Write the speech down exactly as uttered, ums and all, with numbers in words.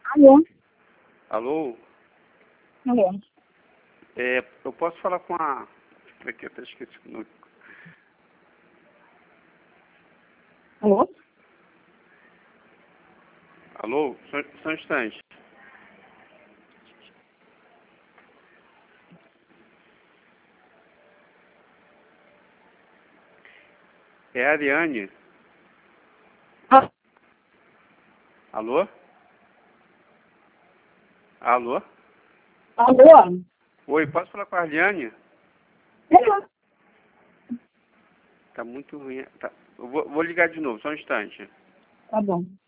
Alô? Alô? Alô? É, eu posso falar com a... Aqui, até esqueci o nome. Alô? Alô? Só, só um instante. É a Ariane. Ah, Alô? Alô? alô? Oi, posso falar com a Ariane? Alô? Tá muito ruim. Tá. Eu vou, vou ligar de novo, só um instante. Tá bom.